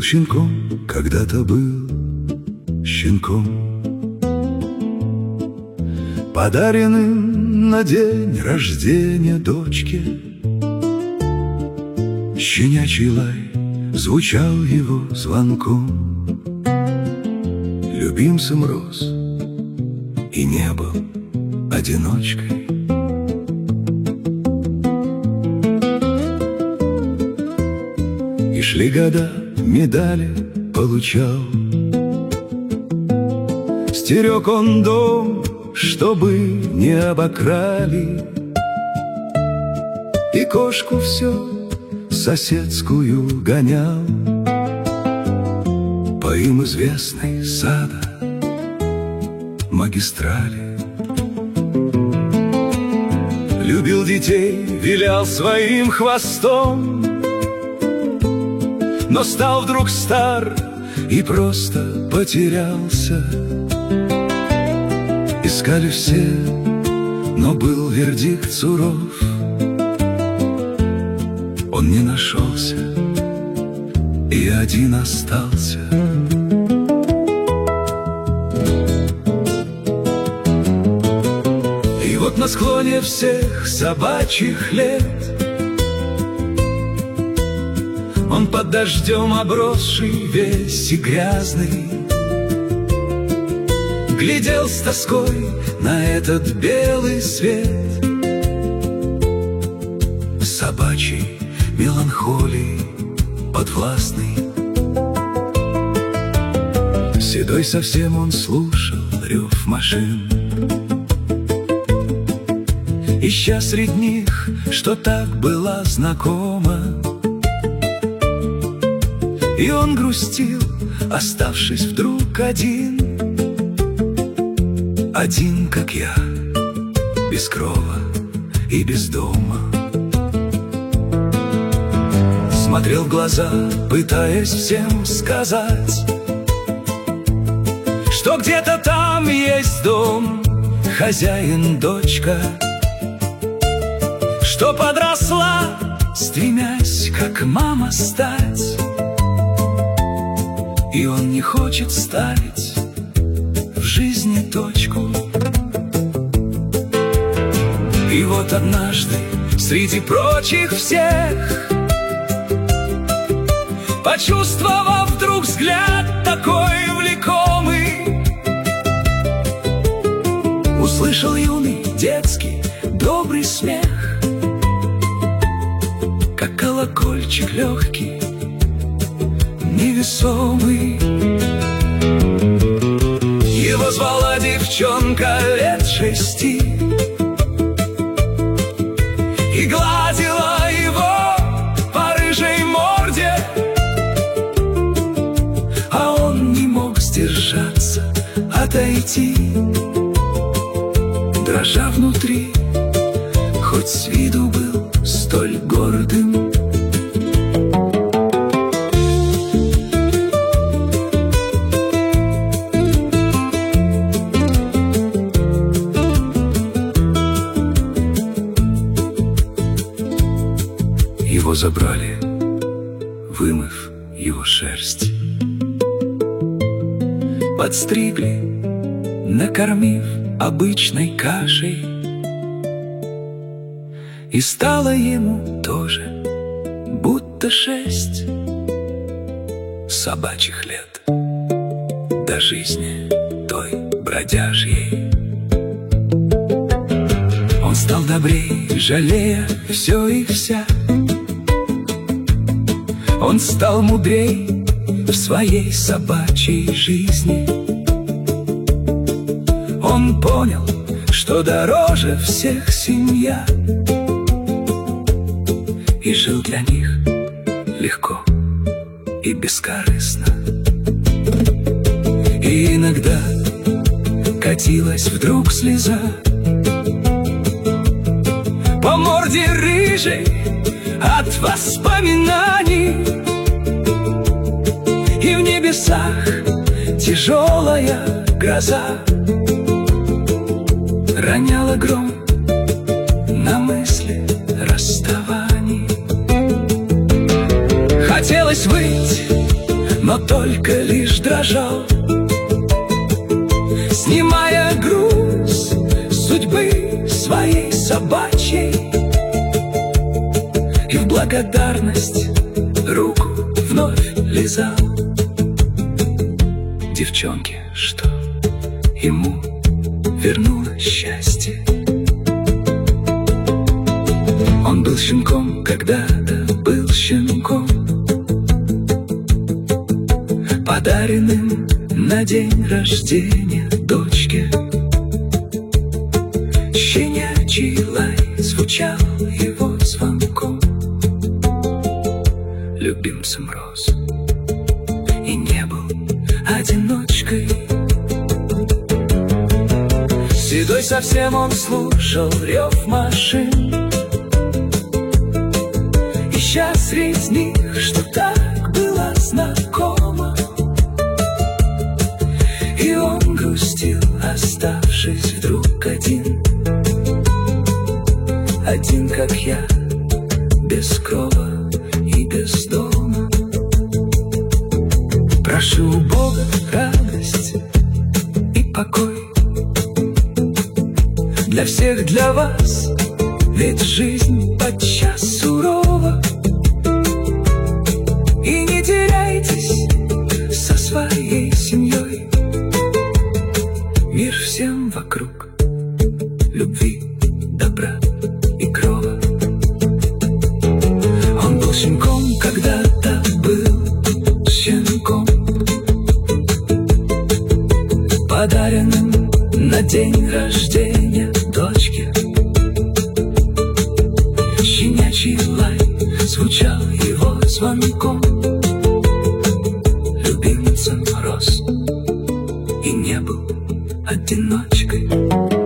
щенком, когда-то был щенком, подаренным на день рождения дочке. Щенячий лай звучал его звонком, любимцем рос и не был одиночкой. И шли года, медали получал, стерег он дом, чтобы не обокрали, и кошку все соседскую гонял по им известной сада магистрали. Любил детей, вилял своим хвостом, но стал вдруг стар и просто потерялся. Искали все, но был вердикт суров. Он не нашелся и один остался. И вот на склоне всех собачьих лет он под дождем обросший весь и грязный глядел с тоской на этот белый свет собачьей меланхолии подвластный. Седой совсем он слушал рев машин, ища среди них, что так было знакомо. И он грустил, оставшись вдруг один, один, как я, без крова и без дома. Смотрел в глаза, пытаясь всем сказать, что где-то там есть дом, хозяин, дочка, что подросла, стремясь, как мама, стать. И он не хочет ставить в жизни точку. И вот однажды среди прочих всех, почувствовав вдруг взгляд такой влекомый, услышал юный детский добрый смех, как колокольчик легкий, невесомый. Его звала девчонка лет 6 и гладила его по рыжей морде, а он не мог сдержаться, отойти, дрожа внутри, хоть с виду был столь гордым. Его забрали, вымыв его шерсть, подстригли, накормив обычной кашей. И стало ему тоже будто 6 собачьих лет до жизни той бродяжьей. Он стал добрей, жалея все и вся. Он стал мудрей в своей собачьей жизни. Он понял, что дороже всех семья, и жил для них легко и бескорыстно. И иногда катилась вдруг слеза по морде рыжей от воспоминаний, и в небесах тяжелая гроза роняла гром на мысли расставаний. Хотелось выть, но только лишь дрожал, снимая груз судьбы своей собачьей, и в благодарность руку вновь лизал девчонке, что ему вернуло счастье. Он был щенком, когда-то был щенком, подаренным на день рождения дочке. Щенячий лай звучал его звонком, любимцем рос и не был одиночкой. Седой совсем он слушал рев машин, ища среди них, что так было знакомо. И он грустил, оставшись вдруг один, один, как я, без крова и без дома. Прошу у Бога радость и покой для всех, для вас, ведь жизнь подчас сурова. И не теряйтесь со своей семьей, мир всем вокруг, любви, добра и крова. Он был щенком, когда-то был щенком, подаренным на день рождения дочке. Щенячий лай звучал его звонком, любимцем рос и не был одиночкой.